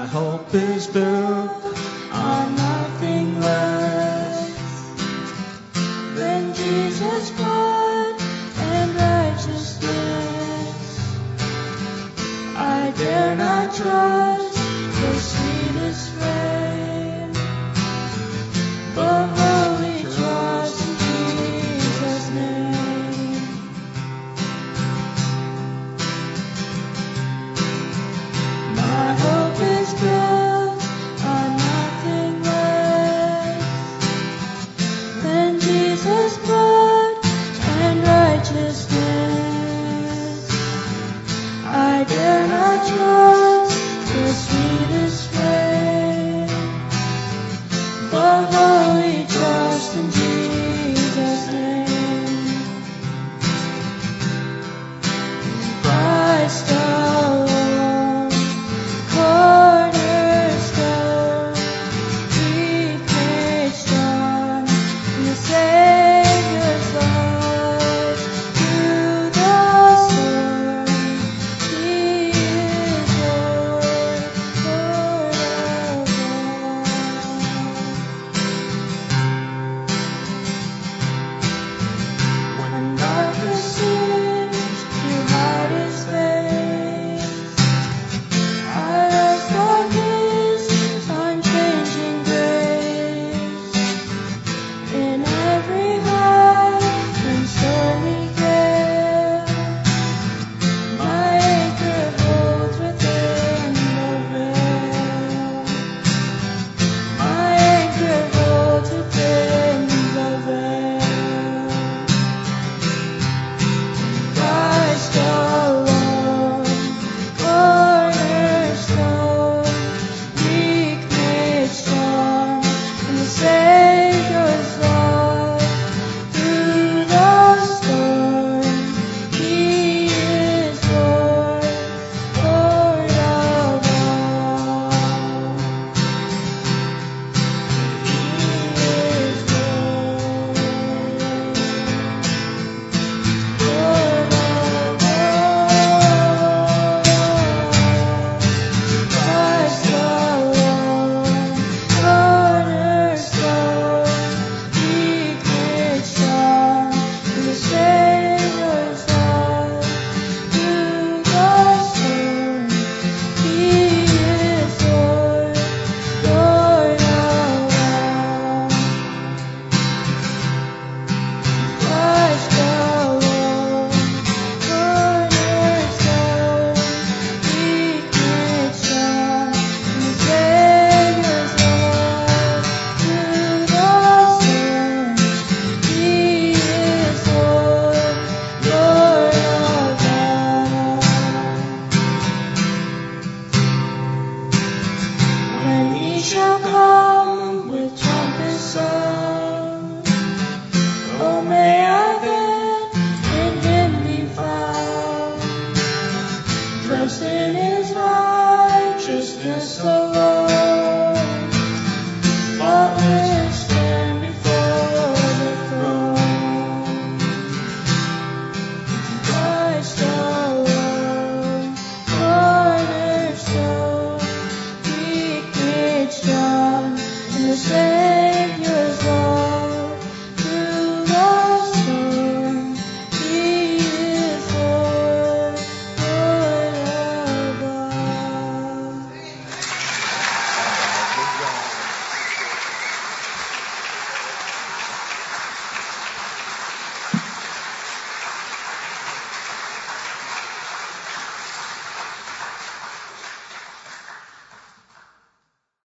hope is built on nothing less than Jesus' blood and righteousness. I dare not trust the sweetest frame, but wholly trust in Jesus' name. My hope is built on nothing less than Jesus' blood and righteousness. I dare not trust the sweetest frame, but wholly trust in Jesus.